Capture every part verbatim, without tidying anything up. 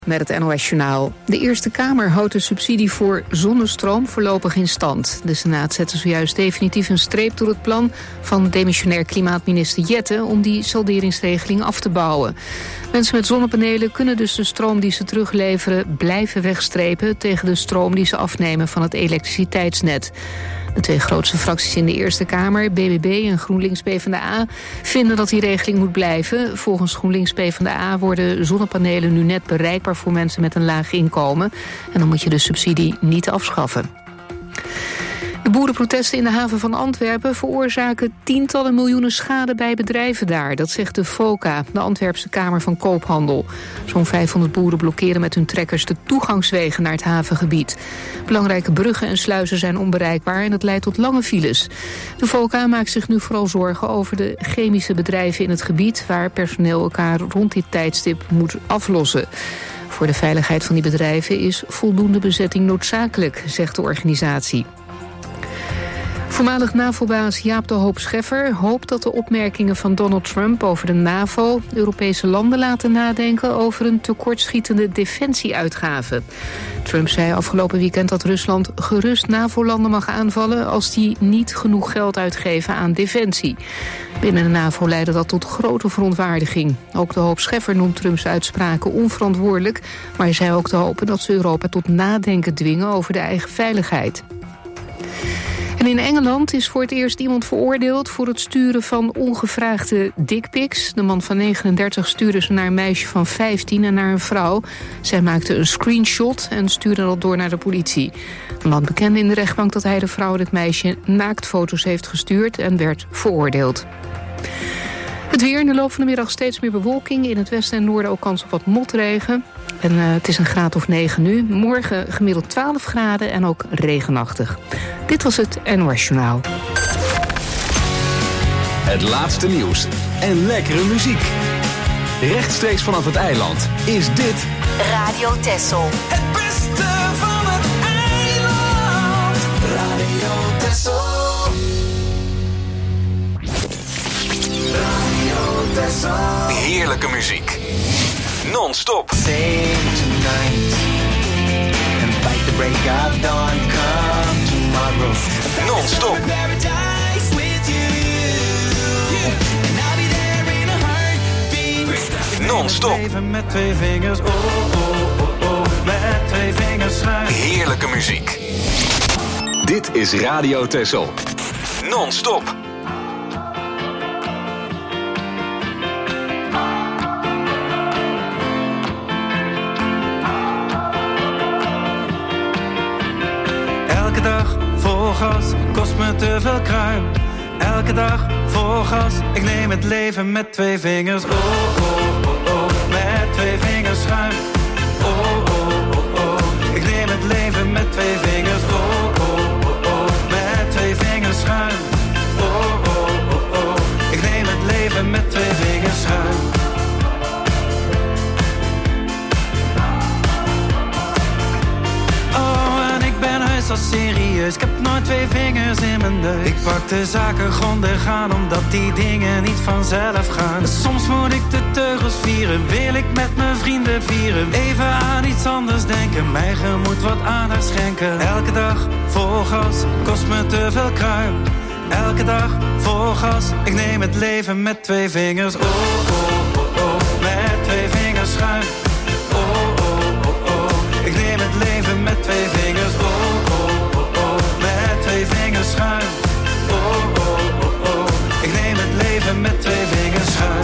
Met het N O S-journaal. De Eerste Kamer houdt de subsidie voor zonnestroom voorlopig in stand. De Senaat zette zojuist definitief een streep door het plan van demissionair klimaatminister Jette om die salderingsregeling af te bouwen. Mensen met zonnepanelen kunnen dus de stroom die ze terugleveren blijven wegstrepen tegen de stroom die ze afnemen van het elektriciteitsnet. De twee grootste fracties in de Eerste Kamer, B B B en GroenLinks PvdA, vinden dat die regeling moet blijven. Volgens GroenLinks PvdA worden zonnepanelen nu net bereikbaar voor mensen met een laag inkomen. En dan moet je de subsidie niet afschaffen. De boerenprotesten in de haven van Antwerpen veroorzaken tientallen miljoenen schade bij bedrijven daar. Dat zegt de FOCA, de Antwerpse Kamer van Koophandel. Zo'n vijfhonderd boeren blokkeren met hun trekkers de toegangswegen naar het havengebied. Belangrijke bruggen en sluizen zijn onbereikbaar en dat leidt tot lange files. De FOCA maakt zich nu vooral zorgen over de chemische bedrijven in het gebied, waar personeel elkaar rond dit tijdstip moet aflossen. Voor de veiligheid van die bedrijven is voldoende bezetting noodzakelijk, zegt de organisatie. Voormalig NAVO-baas Jaap de Hoop Scheffer hoopt dat de opmerkingen van Donald Trump over de NAVO Europese landen laten nadenken over een tekortschietende defensieuitgave. Trump zei afgelopen weekend dat Rusland gerust NAVO-landen mag aanvallen als die niet genoeg geld uitgeven aan defensie. Binnen de NAVO leidde dat tot grote verontwaardiging. Ook de Hoop Scheffer noemt Trumps uitspraken onverantwoordelijk, maar hij zei ook te hopen dat ze Europa tot nadenken dwingen over de eigen veiligheid. En in Engeland is voor het eerst iemand veroordeeld voor het sturen van ongevraagde dickpics. De man van negenendertig stuurde ze naar een meisje van vijftien en naar een vrouw. Zij maakte een screenshot en stuurde dat door naar de politie. De man bekende in de rechtbank dat hij de vrouw en het meisje naaktfoto's heeft gestuurd en werd veroordeeld. Het weer in de loop van de middag steeds meer bewolking. In het westen en noorden ook kans op wat motregen. En uh, het is een graad of negen nu. Morgen gemiddeld twaalf graden en ook regenachtig. Dit was het N O S-journaal. Het laatste nieuws en lekkere muziek. Rechtstreeks vanaf het eiland is dit Radio Texel. Het beste van het eiland. Radio Texel. Radio Texel. Heerlijke muziek. Non-stop. Sing tonight and fight the break of dawn. Come tomorrow. Non-stop. Paradise with you. And I'll be there in a heartbeat. Non-stop. Even met twee vingers, oh, oh, oh, oh. Met twee vingers schuin. Heerlijke muziek. Dit is Radio Texel. Non-stop. Elke dag vol gas, kost me te veel kruim. Elke dag vol gas, ik neem het leven met twee vingers. Oh, oh, oh, oh, met twee vingers schuin. Oh, oh, oh, oh, ik neem het leven met twee vingers. Oh, oh, oh, oh, met twee vingers schuin. Oh, oh, oh, oh, ik neem het leven met twee vingers schuin. Al serieus, ik heb nooit twee vingers in mijn neus. Ik pak de zaken grondig aan, omdat die dingen niet vanzelf gaan. Soms moet ik de teugels vieren, wil ik met mijn vrienden vieren. Even aan iets anders denken, mijn gemoed wat aandacht schenken. Elke dag vol gas, kost me te veel kruim. Elke dag vol gas, ik neem het leven met twee vingers. Oh, oh, oh, oh, met twee vingers schuin. Oh, oh, oh, oh, ik neem het leven met twee vingers. Oh, twee vingers schuin. Oh, oh, oh, oh. Ik neem het leven met twee vingers schuin.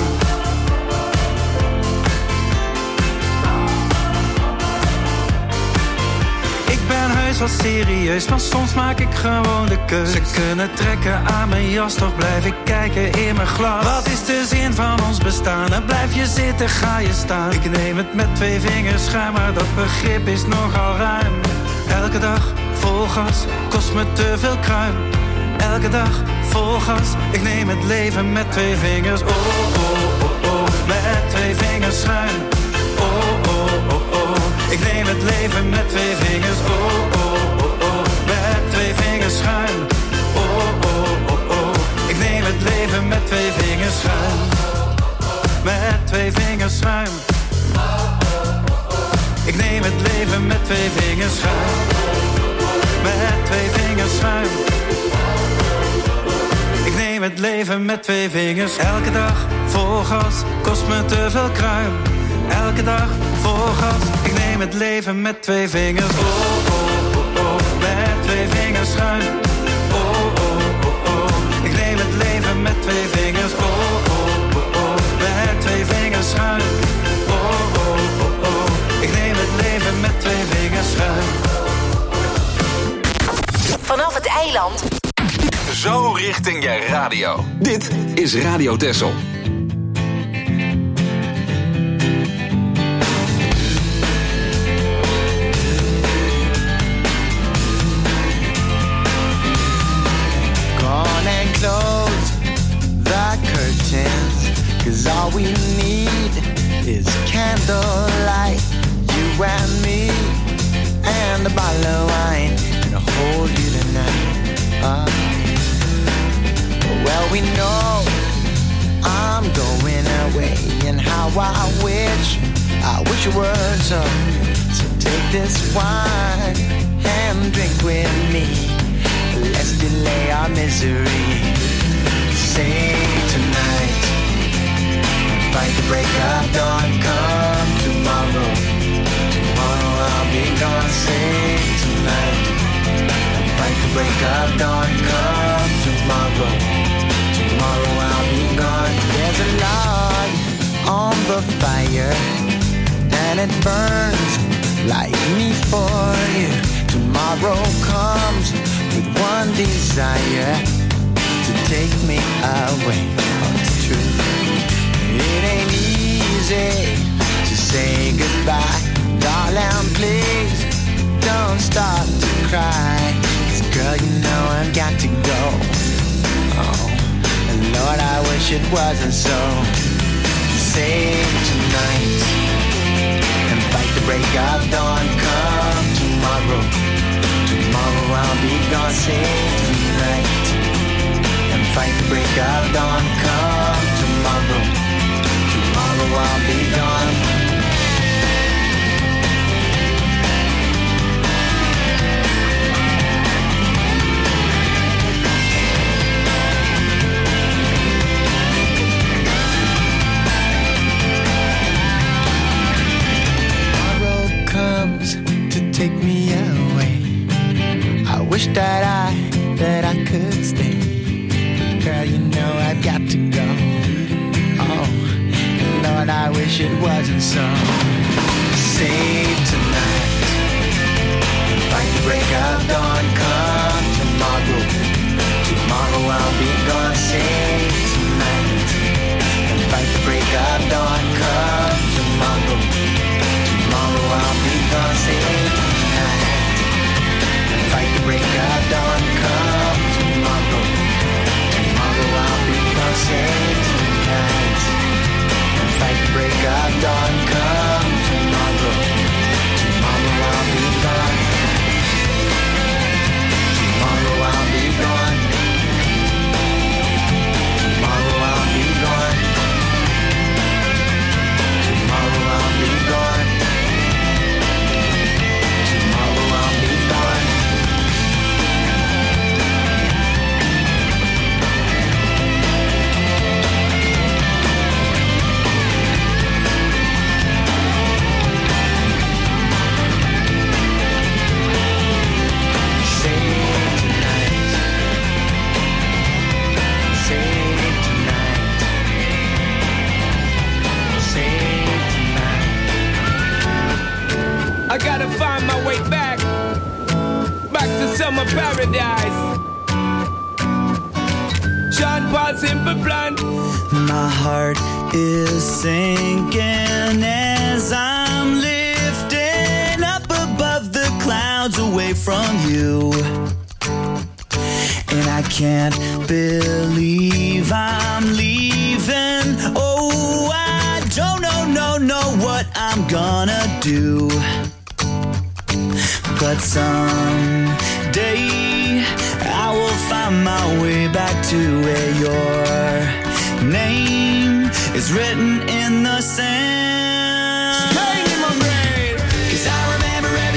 Ik ben heus wel serieus, maar soms maak ik gewoon de keus. Ze kunnen trekken aan mijn jas, toch blijf ik kijken in mijn glas. Wat is de zin van ons bestaan? Dan blijf je zitten, ga je staan. Ik neem het met twee vingers schuin, maar dat begrip is nogal ruim. Elke dag vol gas, kost me te veel kruim. Elke dag vol gas, ik neem het leven met twee vingers. Oh, oh, oh, oh, met twee vingers schuin. Oh, oh, oh, oh, ik neem het leven met twee vingers. Oh, oh, oh, oh, met twee vingers schuin. Oh, oh, oh, oh, ik neem het leven met twee vingers schuin. Met twee vingers schuin. leven met twee vingers schuin. Met twee vingers schuin. Ik neem het leven met twee vingers. Elke dag vol gas, kost me te veel kruim. Elke dag vol gas, ik neem het leven met twee vingers. Oh, oh, oh, oh, met twee vingers schuin. Oh, oh, oh, oh, ik neem het leven met twee vingers. Oh, oh, oh, oh, met twee vingers schuin. Oh, oh, oh, oh, ik neem het leven met twee vingers schuin. Vanaf het eiland. Zo richting je radio. Dit is Radio Texel. Gone and close the curtains, 'cause all we need is candlelight. You and me and a bottle of wine, and I'll hold you tonight. Uh, well, we know I'm going away, and how I wish, I wish you were so. So take this wine and drink with me. Let's delay our misery. Sing tonight, fight the break of dawn. Come tomorrow, tomorrow I'll be gone. Sing tonight, fight the break of dawn. Come tomorrow, tomorrow I'll be gone. There's a log on the fire, and it burns like me for you. Tomorrow comes with one desire, to take me away. Oh, it's true. It ain't easy to say goodbye. Darling, please don't start to cry. 'Cause girl, you know I've got to go. Oh, and Lord, I wish it wasn't so. Save tonight and fight the break of dawn. Come tomorrow, tomorrow I'll be gone. Save tonight and fight the break of dawn. Come tomorrow, tomorrow I'll be gone. Take me away. I wish that I, that I could stay. Girl, you know I've got to go. Oh, Lord, I wish it wasn't so. Save tonight, fight the break of dawn. Come tomorrow, tomorrow I'll be gone. Save tonight, and fight the break of dawn. Come tomorrow, tomorrow I'll be gone. Save fight the break of dawn. Come tomorrow, tomorrow I'll be gone. Save tonight and fight the break of dawn. Come tomorrow, tomorrow I'll be gone. Tomorrow I'll be gone. Tomorrow I'll be gone. Tomorrow I'll be gone. Tomorrow I'll be gone. I gotta find my way back, back to summer paradise. Sean Paul Simple Plan. My heart is sinking as I'm lifting up above the clouds away from you. And I can't believe I'm leaving. Oh, I don't know, no, know what I'm gonna do. But someday I will find my way back to where your name is written in the sand. Pain in my brain. 'Cause I remember every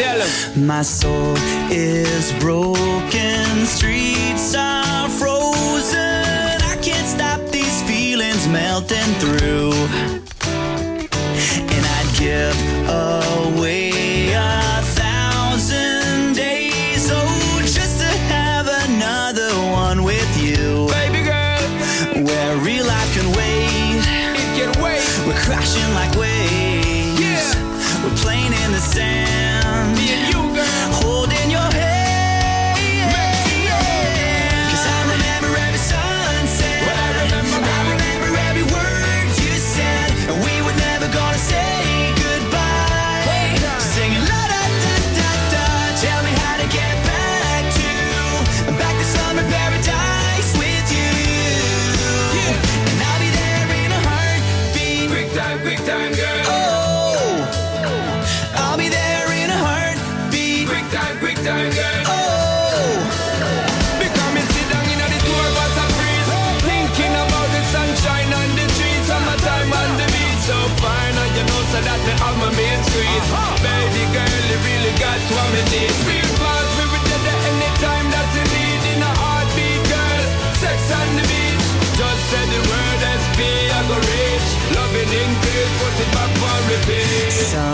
Tell him. My soul is broken, streets are frozen. I can't stop these feelings melting through. And I'd give away a thousand days, oh, just to have another one with you. Baby girl, where real life can wait. It can wait. We're crashing like waves. Yeah. We're playing in the sand. Me and you, girl. Holding your hand. Yeah. Cause I remember every sunset. Well, I remember, I remember every word you said. And we were never gonna say goodbye. Hey, Singing la da da da da. Tell me how to get back to back to summer paradise with you. Yeah. And I'll be there in a heartbeat. Quick time, quick time, girl. Oh, I'll be there in a heartbeat. Quick time, quick time, girl. Oh, Because me sit down in the tour bus and freeze, thinking about the sunshine on the trees, summertime on the beach. So fine, and you know so that me have my main squeeze. Baby girl, you really got what me need. Real fast, we will get there anytime that you need. In a heartbeat, girl, sex on the beach. Just say the word S P, I go reach. Loving in peace, put it back on repeat.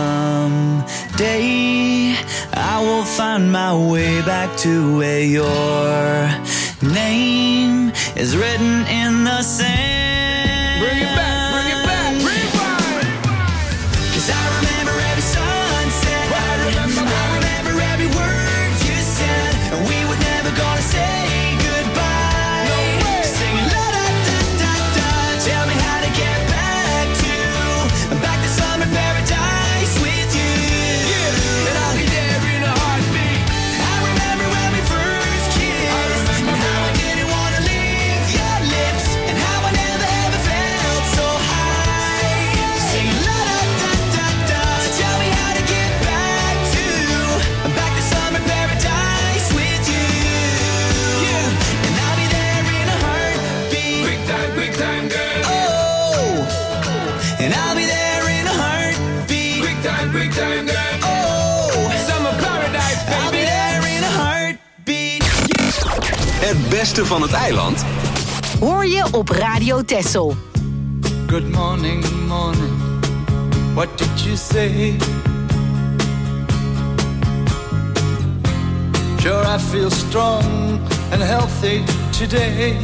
someday I will find my way back to where your name is written in the sand. Bring it back, bring it back, rewind. Cause I remember every sunset. I remember, I remember every word you said. And we were never gonna say goodbye. No way. Singing la da da da da. Tell me how to get back to back to summer paradise with you. Yeah, and I'll be there in a heartbeat. I remember when we first kissed. I remember, and how I girl. didn't wanna leave your lips. And how I never ever felt so high. Singing la da da da da. So tell me how to get back to back to summer paradise with you. Yeah. And I'll be there in a heartbeat. Quick time, quick time, girl. Oh, and I'll be there in a heartbeat. Quick time, quick time, girl. Oh, Summer paradise, I'll be baby. there in a heartbeat. Het beste van het eiland Hoor je op Radio Texel. Good morning, morning. What did you say? Sure, I feel strong and healthy today.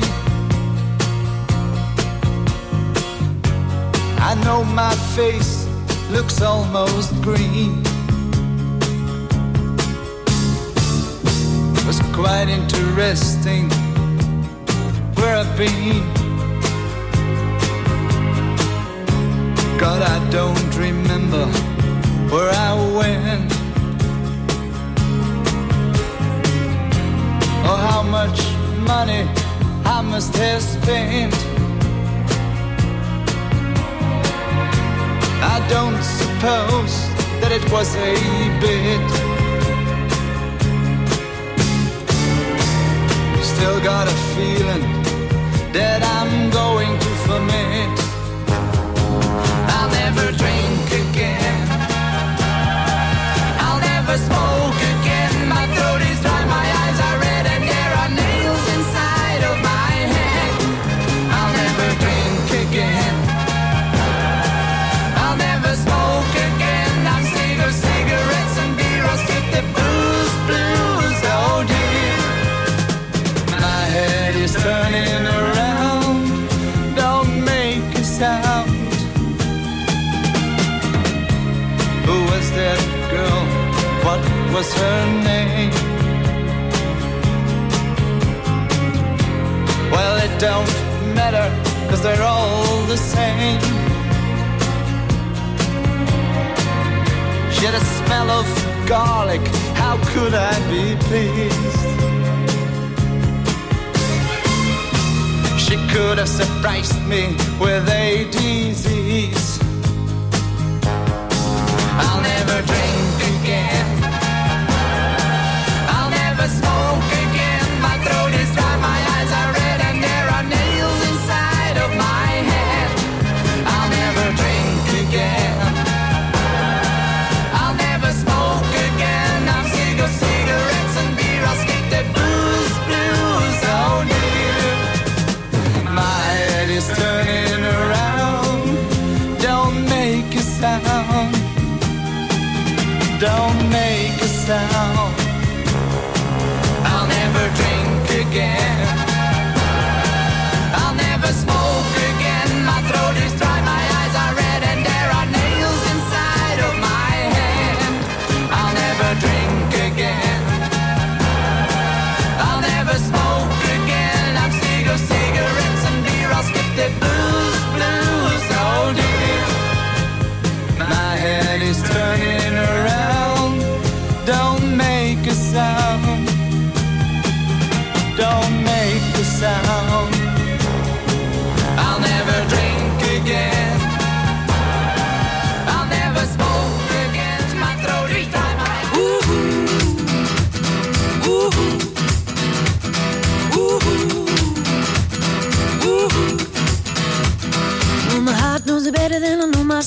I know my face looks almost green. It was quite interesting where I've been. God, I don't remember where I went or how much money I must have spent. I don't suppose that it was a bit. Still got a feeling that I'm going to ferment. I'll never drink again. I'll never smoke again. My throat is dry, my eyes are red, and there are nails inside of my head. I'll never drink again. I'll never smoke again. I'm sick of cigarettes and beer. I'll skip the booze, blues, oh dear. My head is turning around. Don't make a sound. Who was that girl? What was her name? Well, it don't matter, 'cause they're all the same. She had a smell of garlic. How could I be pleased? She could have surprised me with a disease. I'll never drink again. I'll never smoke again. My throat is dry, my eyes are red, and there are nails inside of my head. I'll never drink again. I'll never smoke again.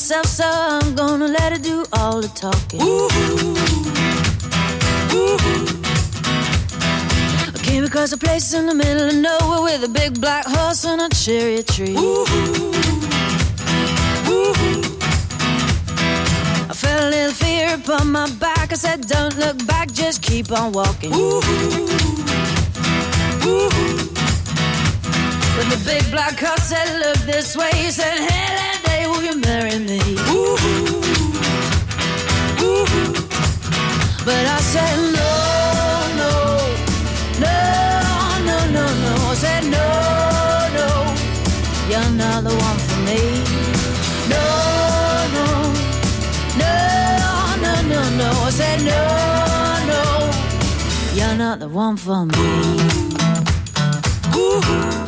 myself, so I'm gonna let her do all the talking. Ooh. Ooh. I came across a place in the middle of nowhere with a big black horse and a cherry tree. Ooh. Ooh. I felt a little fear upon my back. I said, don't look back, just keep on walking. Ooh. Ooh. But the big black horse said, look this way. He said, hey, that day, will you marry me? Ooh. Ooh. But I said, no, no, no, no, no, no. I said, no, no, you're not the one for me. No, no, no, no, no, no. I said, no, no, you're not the one for me. Ooh.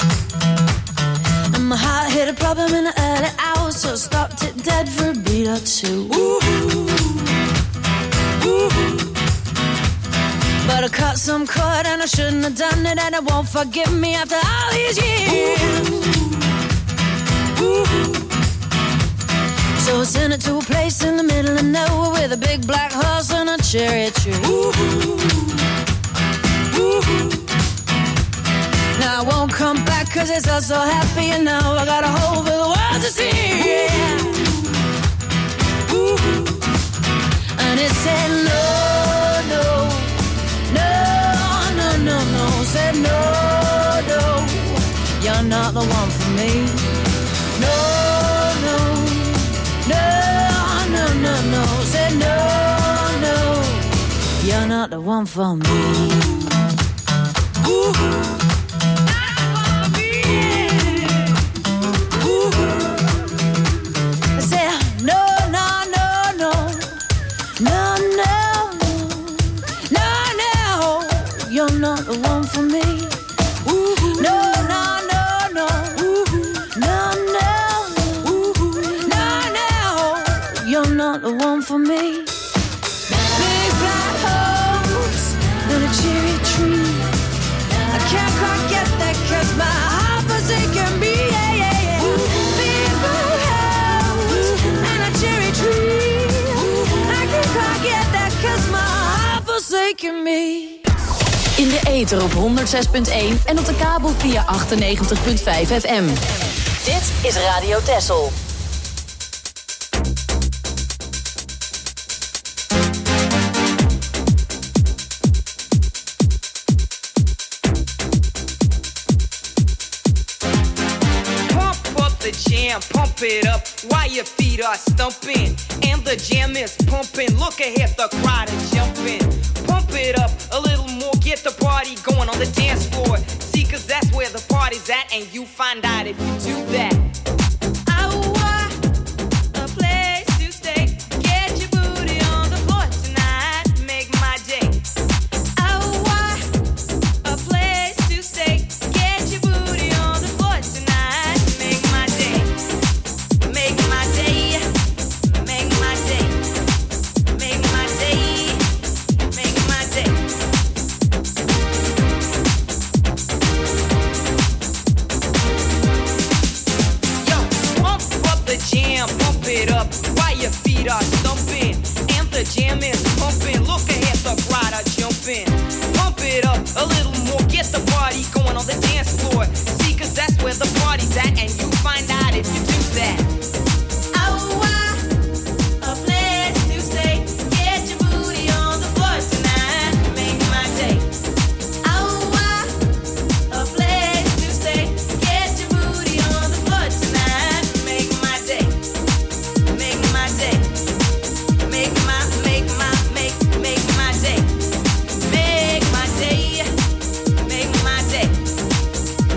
My heart hit a problem in the early hours, so stopped it dead for a beat or two. Ooh. Ooh. But I cut some cord and I shouldn't have done it, and it won't forgive me after all these years. Ooh. So I sent it to a place in the middle of nowhere with a big black horse and a cherry tree. Ooh. Ooh. Now I won't come back cause it's all so happy, and now I got a hole for the world to see. Yeah. Ooh. And it said no, no, no, no, no, no. It said no, no, you're not the one for me. No, no, no, no, no, no. It said no, no, you're not the one for me. Ooh. You're not the one for me. Ooh. No, no, no, no. Ooh. No, no. Ooh. No, no. You're not the one for me. Big black horse and a cherry tree. I can't quite get that cause my heart forsaken me. Yeah, yeah, yeah. Big black horse and a cherry tree. I can't quite get that cause my heart forsaken me. In de ether op honderd zes punt één en op de kabel via achtennegentig punt vijf F M. Dit is Radio Texel. Pump up the jam, pump it up while your feet are stumping. And the jam is pumping, look ahead, the crowd is jumping. Pump it up a little more, get the party going on the dance floor. See, cause that's where the party's at, and you find out if you do that. I want a place to stay. Get your booty on the floor tonight, make my day. I want a place to stay. Get your booty on the floor tonight, make my day. Make my day. Make my day. Make my day. Make my day. Yo, pump up the jam, pump it up while your feet are stumping. And the jam is pumping, look ahead, the crowd are jumping. Pump it up a little more, get the party going on the dance floor. See, cause that's where the party's at, and you find out if you do that. I want a place to stay. Get your booty on the floor tonight, make my day. I want a place to stay. Get your booty on the floor tonight, make my day. Make my day. Make my, make my, make, make my day. Make my day. Make my day.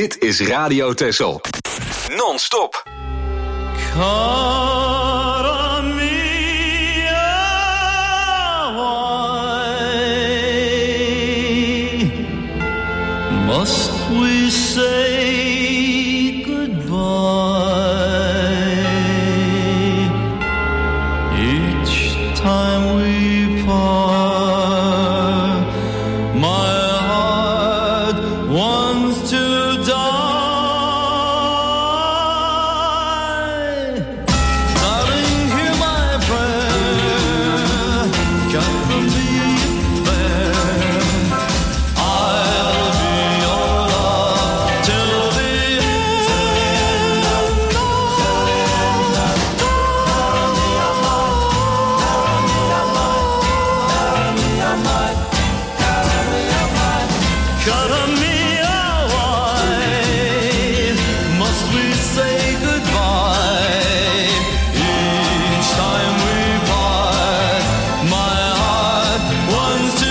Dit is Radio Texel. Non-stop. Cara mia, why must we say goodbye each time we part? My heart wants to die. Darling, hear my prayer. God will be fair. I'll be your love till the end. Cara mia, why must we say goodbye each time we part? My heart wants to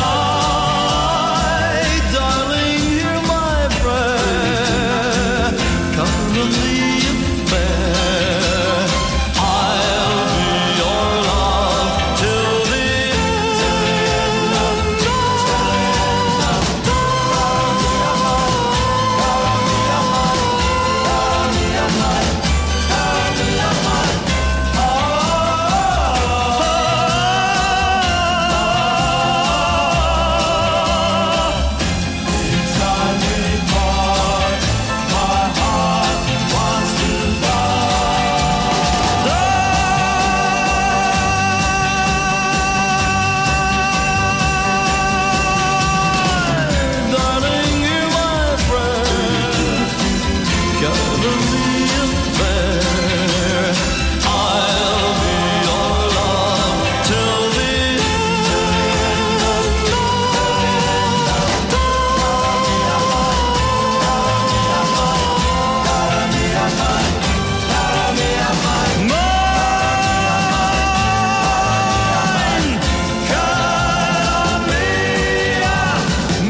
die. Darling, hear my prayer. Come to me fair. I'll be your love till the Darling, hear my prayer. Gather me a fair. I'll be your love till the Mine, cara mia,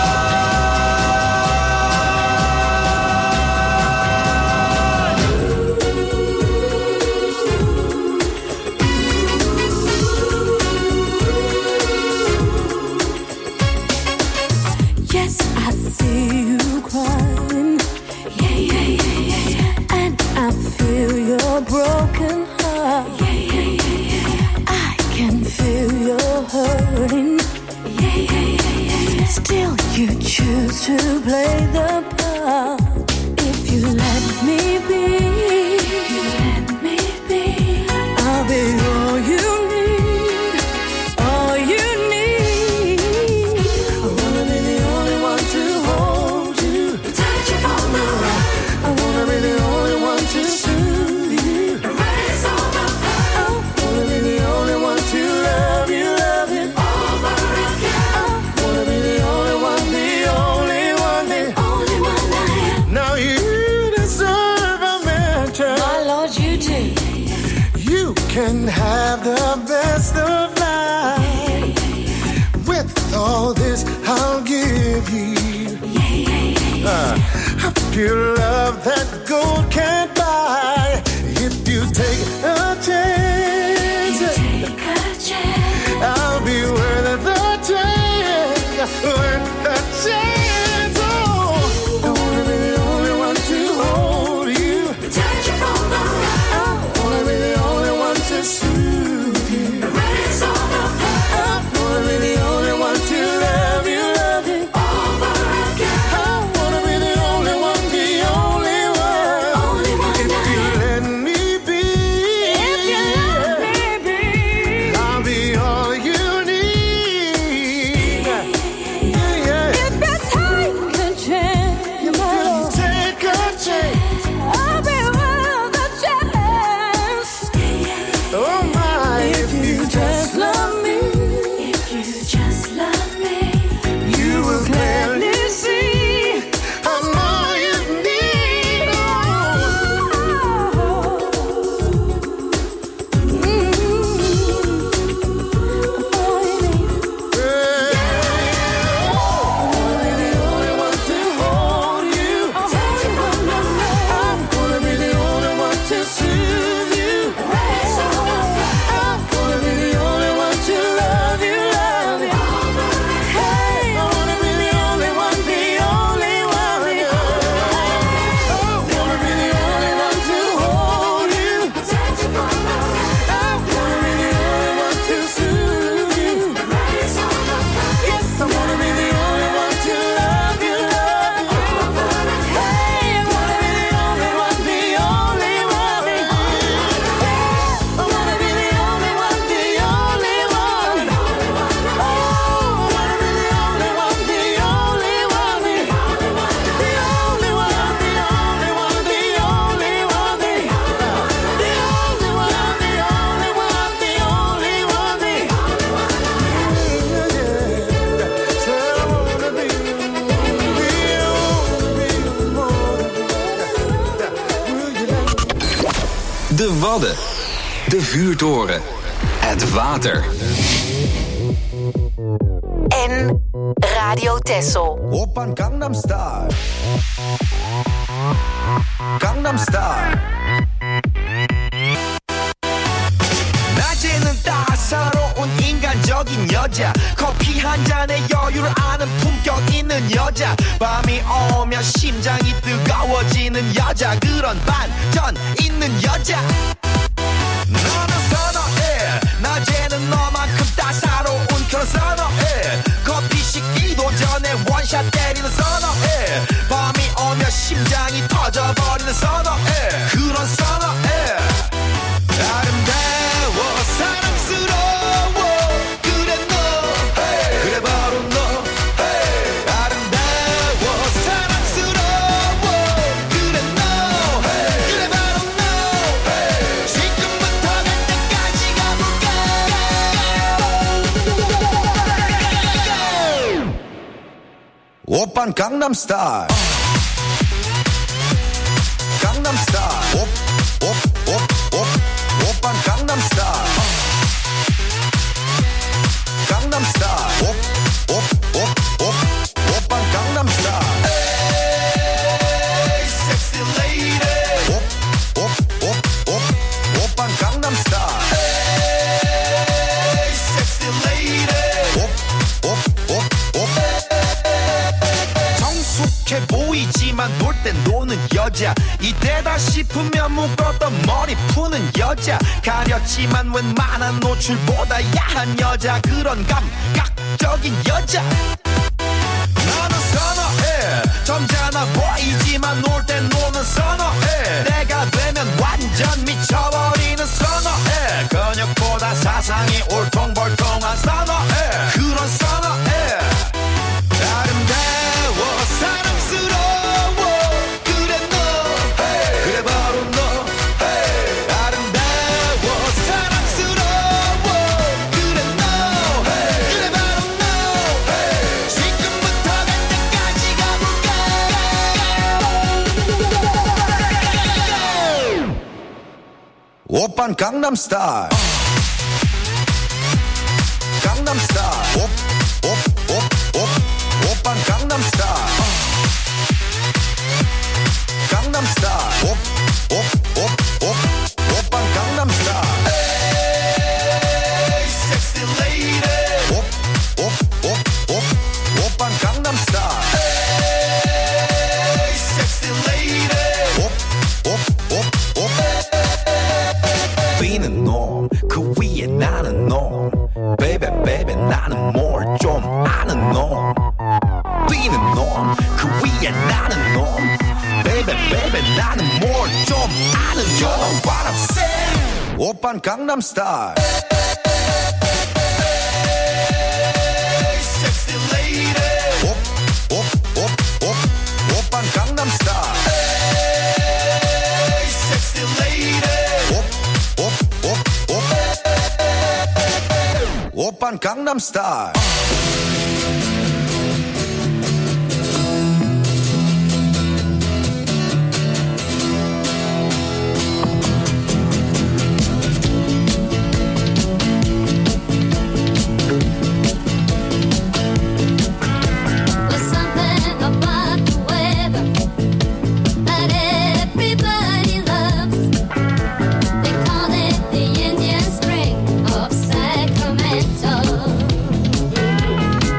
Yes, I see you crying. Yeah, yeah, yeah, yeah, yeah. And I feel your broken heart. Yeah, yeah, yeah, yeah, yeah. I can feel your hurting. Yeah, yeah, yeah, yeah, yeah. Still, you choose to play the part. If you let me be, if you let me be, I'll be all you need, all you need. I wanna be the only one to hold you, touch you from the right. I wanna be the only one to soothe you, erase all the pain. I wanna be the only one to love you, love you over again. I wanna be the only one, the only one, the only one I am. Now you deserve a mention. My Lord, you do. You can have the best of life. With all this, I'll give you uh, a pure love that gold can't buy. If you take a chance, Take a chance. I'll be worth the chance, worth the chance. Oh, I wanna be the only one to hold you, Touch you from the right. I wanna be the only one to soothe you, Erase all the pain. I wanna be the only one to love you, love you Over again. I wanna be the only one, the only one. Only one If I you am. Wadden. De vuurtoren. Het water. En Radio Texel. Oppan Gangnam Style. Gangnam Style. 낮에는 따사로운 인간적인 여자 커피 한 잔에 여유를 아는 품격 있는 여자 밤이 오면 심장이 뜨거워지는 여자 그런 반전 있는 여자 너는 선어해 낮에는 너만큼 따사로운 그런 선어해 커피 식기도 전에 원샷 때리는 선어해 밤이 오면 심장이 터져버리는 선어해 그런 선어해 아름다워 사랑스러워 그래 너 hey. 그래 바로 너 hey. 아름다워 사랑스러워 그래 너 hey. 그래 바로 너 hey. 지금부터 갈 때까지 가볼까 오빤 강남스타일 강남스타일 옵옵옵옵 오빤 강남스타일 강남스타일 옵옵옵옵 오빤 강남스타일 에이 섹시 레이디 옵옵옵옵 오빤 강남스타일 에이 섹시 레이디 옵옵옵옵 성숙해 보이지만 놀 땐 노는 여자 이때다 싶으면 묶었던 머리 푸는 여자 가렸지만 웬만한 노출보다 야한 여자 그런 감각적인 여자 나는 선어해 점잖아 보이지만 놀 땐 노는 선어해 내가 되면 완전 미쳐버리는 선어해 근육보다 사상이 올통벌통한 선어해 그런 선어해 아름다워 사랑스러워 그래 너 hey. 그래 바로 너 hey. 아름다워 사랑스러워 그래 너 hey. 그래 바로 너 hey. 지금부터 갈 때까지 가볼까 오빤 강남스타일 강남스타일 옵옵옵옵 오빤 강남스타일 강남스타일 옵옵옵옵 오빤 강남스타일 에이 섹시 레이디 옵옵옵옵 오빤 강남스타일 에이 섹시 레이디 옵옵옵옵 뛰는 놈 그 위에 나는 놈 베이베 베이베 나는 뭘 좀 아는 놈 뛰는 놈 그 위에 나는 놈 베이베 베이베 나는 뭘 좀 아는 놈 You know what I'm saying 오빤 강남스타일 섹시 레이디 옵옵옵옵 오빤 강남스타일 섹시 레이디 옵옵옵옵 오빤 강남스타일 Sacramento.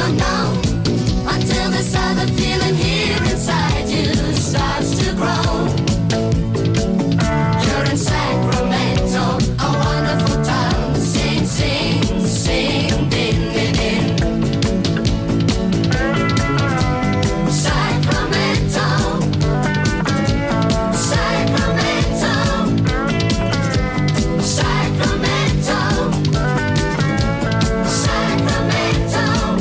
don't know until this other feeling here inside you starts to grow. You're in Sacramento, a wonderful town. Sing, sing, sing, ding, ding, ding. Sacramento, Sacramento, Sacramento, Sacramento,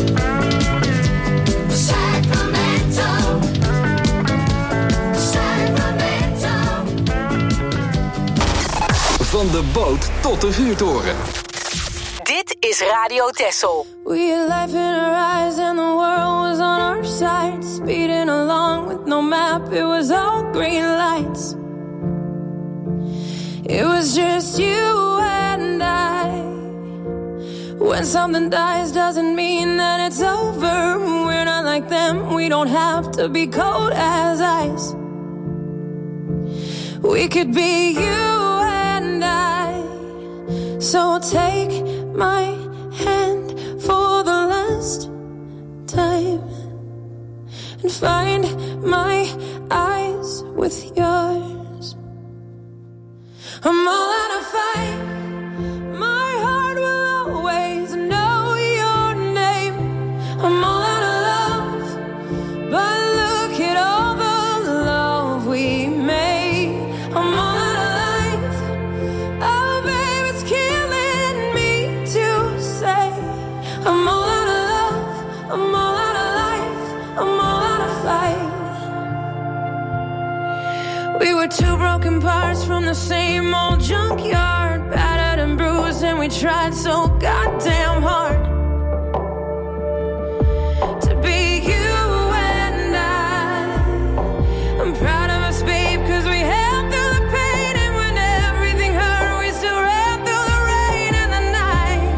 Sacramento, Sacramento. Van de boot tot de vuurtoren. Dit is Radio Texel. We had life in our eyes and the world was on our side. Speeding along with no map, it was all green lights. It was just you and I. When something dies doesn't mean that it's over. We're not like them, we don't have to be cold as ice. We could be you and I. So take my hand for the last time and find my eyes with yours. I'm all out of fight. My heart will always know your name. I'm all out of love, but look at all the love we made. I'm all out of life. Oh, babe, it's killing me to say. I'm all out of love. I'm all out of life. I'm all out of fight. We were two broken parts from the same old junkyard, battered and bruised, and we tried so goddamn hard to be you and I. I'm proud of us, babe, cause we held through the pain, and when everything hurt, we still ran through the rain and the night.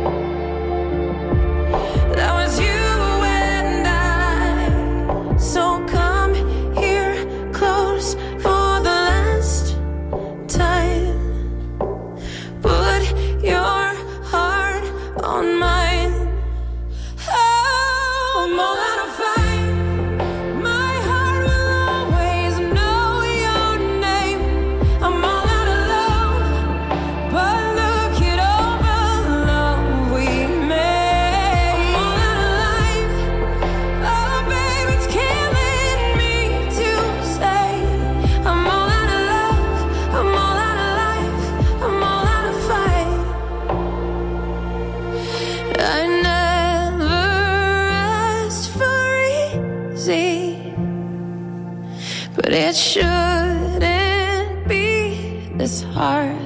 That was you and I. So come here close for the last time. Put your heart on mine. Oh, I'm all out of fight. My heart will always know your name. I'm all out of love, but look at all the love we made. I'm all out of life. Oh, babe, it's killing me to say. I'm all out of love. I'm all out of life. I'm all out of fight. I never asked for easy, but it shouldn't be this hard.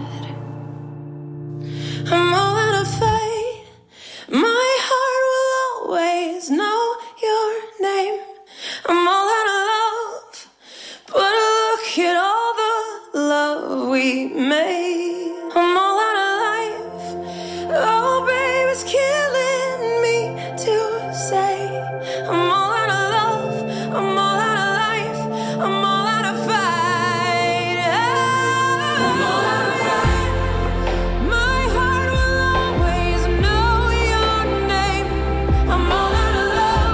I'm all out of fight. My heart will always know your name. I'm all out of love, but look at all the love we made. I'm all out of life. Oh, babe, it's killing me to say. I'm all out of love. I'm all out of life. I'm all out of fight. I'm all out of fight. My heart will always know your name. I'm all out of love.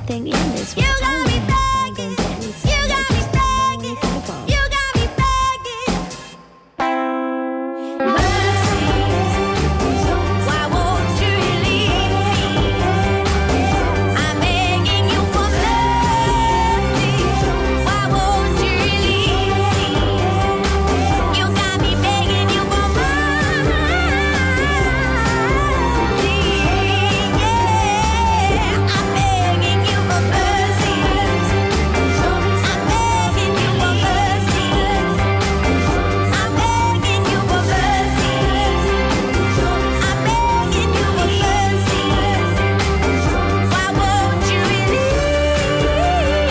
everything in this world. You got me begging, you got me begging, you got me begging. Mercy, why won't you leave me? I'm begging you for mercy. Why won't you leave me? You got me begging you for mercy. Yeah, I'm begging you for mercy. I'm begging you for mercy. I'm begging you for mercy. I'm begging you for mercy. Why won't you release me?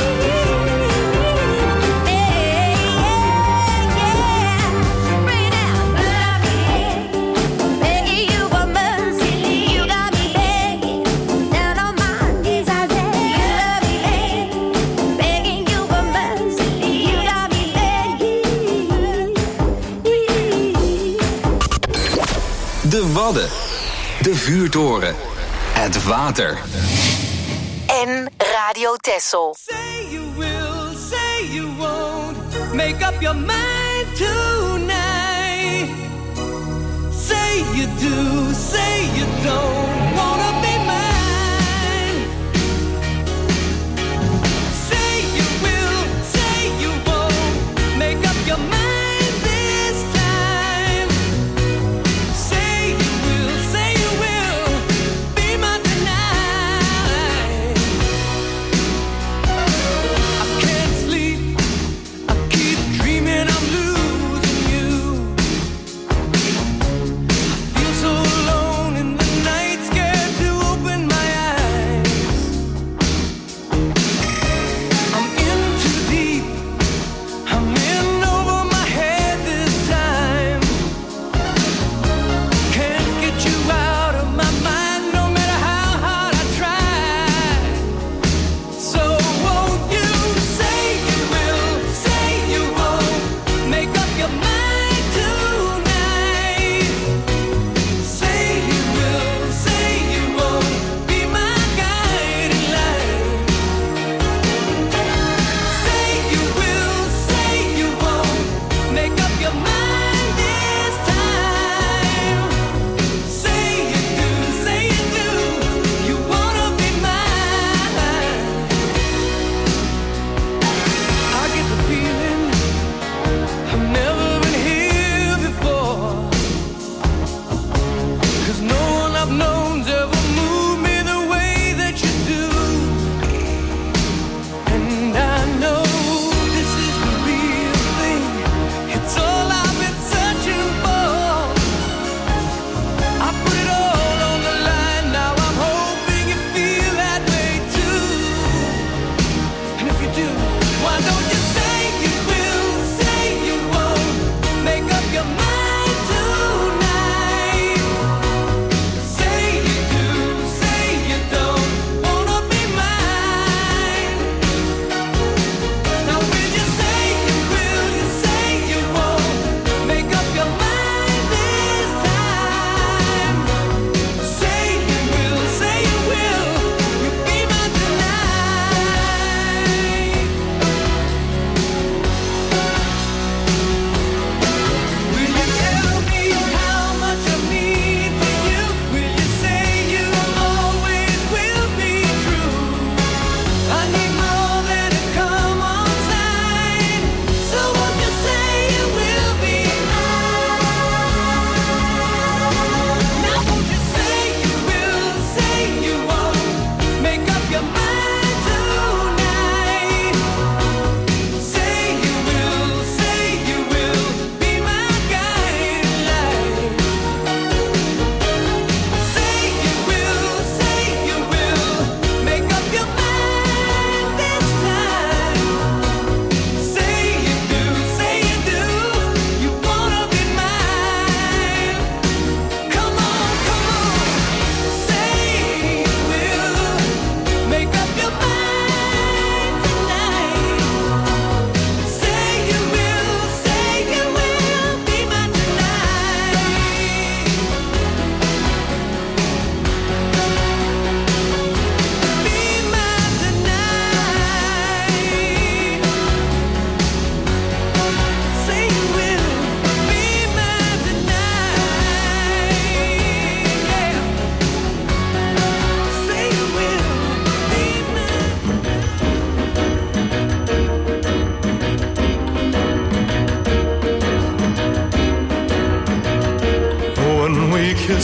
Bring it out, begging you for mercy. You got me begging down on my knees. I said, you love me, begging you for mercy. You got me begging. De Wadden. De Vuurtoren. Het water. En Radio Texel. Say you will, say you won't. Make up your mind tonight. Say you do, say you don't wanna be mine. Say you will, say you won't. Make up your mind this time. Say you will, say you will. Be mine tonight. I can't sleep. I keep dreaming I'm losing you. I feel so alone and the nights get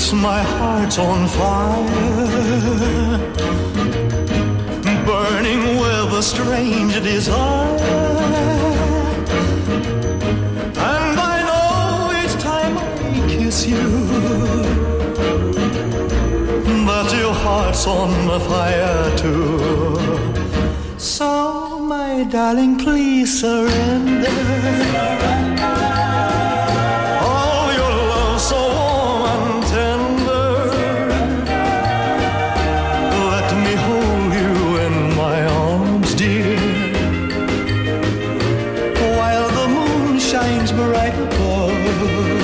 Yes, my heart's on fire, burning with a strange desire. And I know each time I kiss you that your heart's on fire too. So, my darling, please surrender. Oh, your love so warm and tender. Let me hold you in my arms, dear, while the moon shines bright above.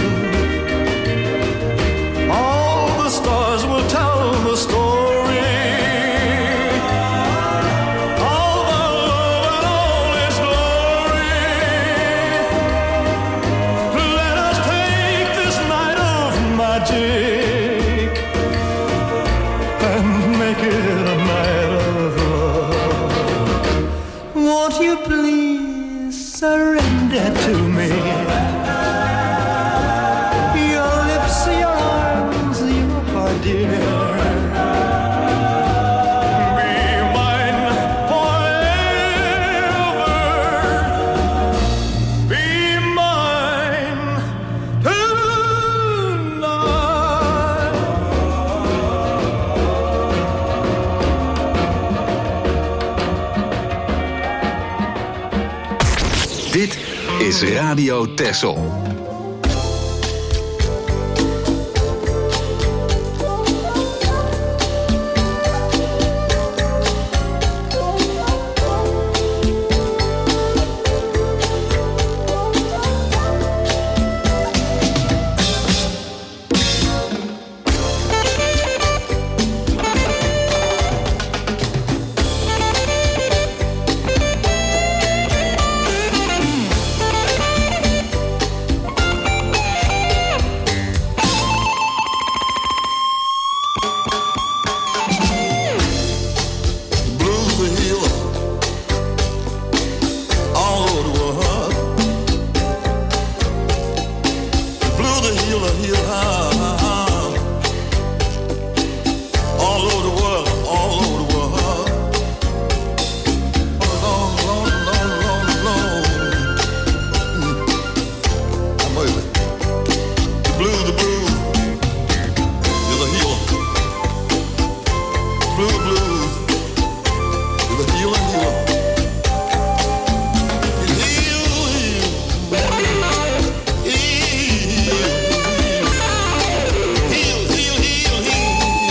All the stars will tell the story. All the love and all its glory. Let us take this night of magic and make it a night of love. Won't you please surrender to me? Your lips, your arms, your heart, dear. Be mine forever. Be mine tonight. Dit is Radio Texel. Blues are healer all over the world. Blues are healer, healer all over the world, all over the world. Long, long, long, long, long. I'm moving. The blues, the blues is a healer. Blue, blues is a healer, healer. Heal, heal, heal, heal, heal, heal.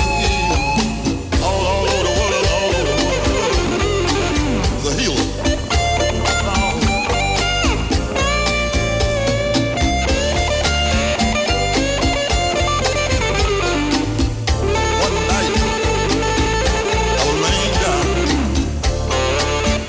All, all over the world, all over the world. Is a healer. One night I was laying down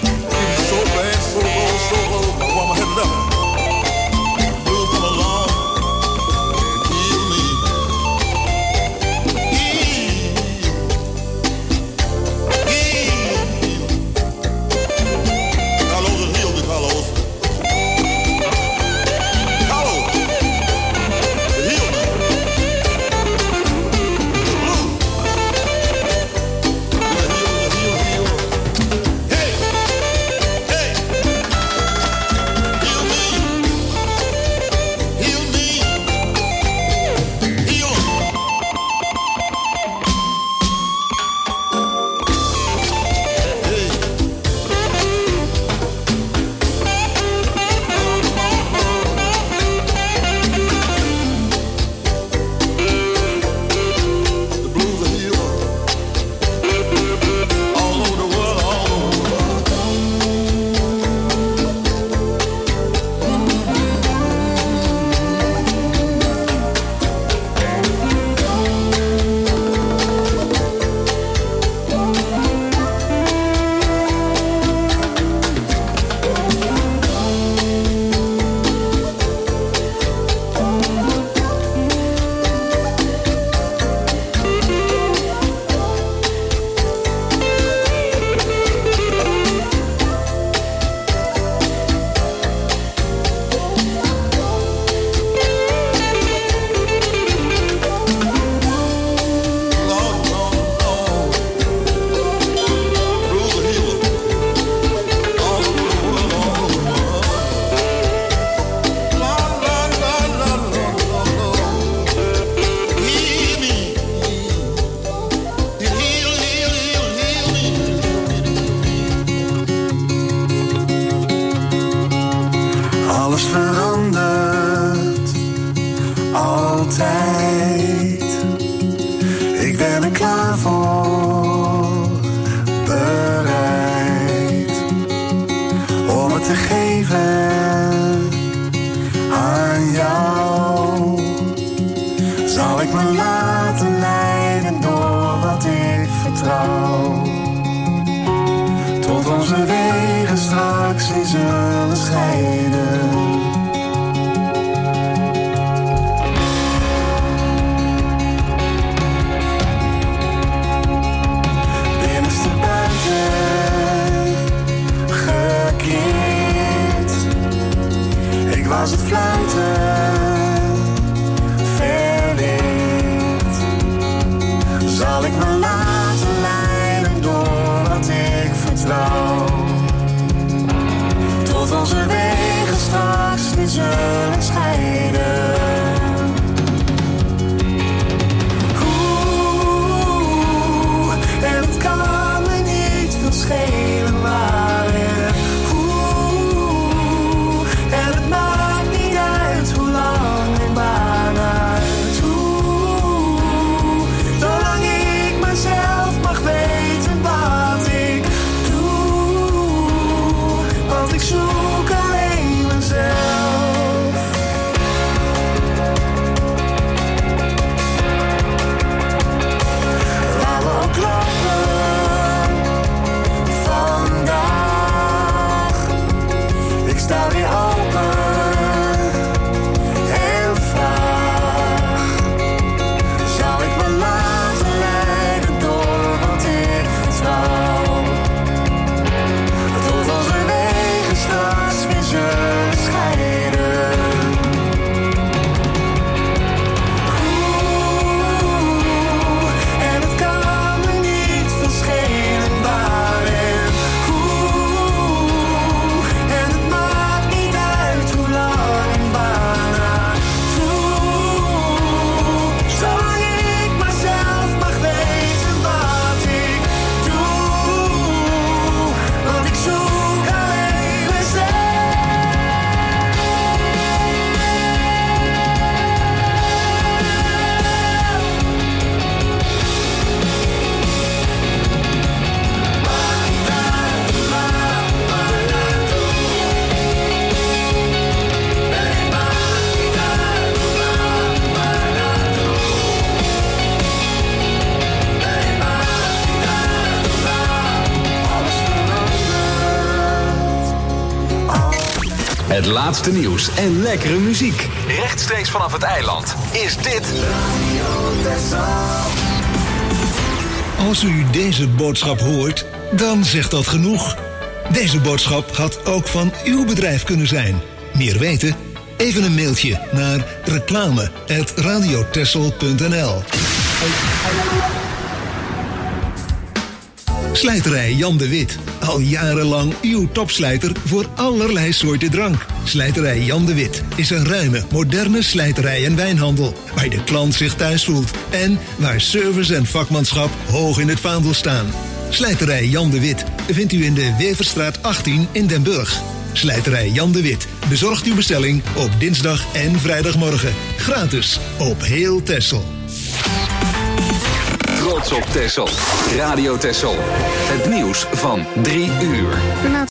Alles verandert, altijd. Ik ben er klaar voor, bereid om het te geven aan jou. Zal ik me laten leiden door wat ik vertrouw, tot onze wegen straks weer zullen scheiden. Binnenste buiten gekeerd, ik was het fluiten verleerd. Zal ik me laten leiden door wat ik vertrouw, tot onze wegen straks weer zullen scheiden. Oeh, en het kan me niet veel schelen waarin. Oeh, en het maakt niet uit hoe lang en waaruit. Oeh, zolang ik mezelf mag weten wat ik doe, want ik zoek alleen mezelf. Waar we ook lopen vandaag, ik sta weer open en vraag. Zal ik me laten leiden door wat ik vertrouw, tot onze wegen straks weer zullen scheiden. Oeh, en het kan me niet veel schelen waarin. Oeh, en het maakt niet uit hoe lang en waarna. Oeh, zolang ik mezelf mag weten wat ik doe, want ik zoek alleen mezelf. Het laatste nieuws en lekkere muziek. Rechtstreeks vanaf het eiland is dit... Als u deze boodschap hoort, dan zegt dat genoeg. Deze boodschap had ook van uw bedrijf kunnen zijn. Meer weten? Even een mailtje naar reclame at radiotessel punt n l. Slijterij Jan de Wit. Al jarenlang uw topslijter voor allerlei soorten drank. Slijterij Jan de Wit is een ruime, moderne slijterij en wijnhandel, waar de klant zich thuis voelt en waar service en vakmanschap hoog in het vaandel staan. Slijterij Jan de Wit vindt u in de Weverstraat achttien in Den Burg. Slijterij Jan de Wit bezorgt uw bestelling op dinsdag en vrijdagmorgen. Gratis op heel Texel. Trots op Texel. Radio Texel. Het nieuws van drie uur.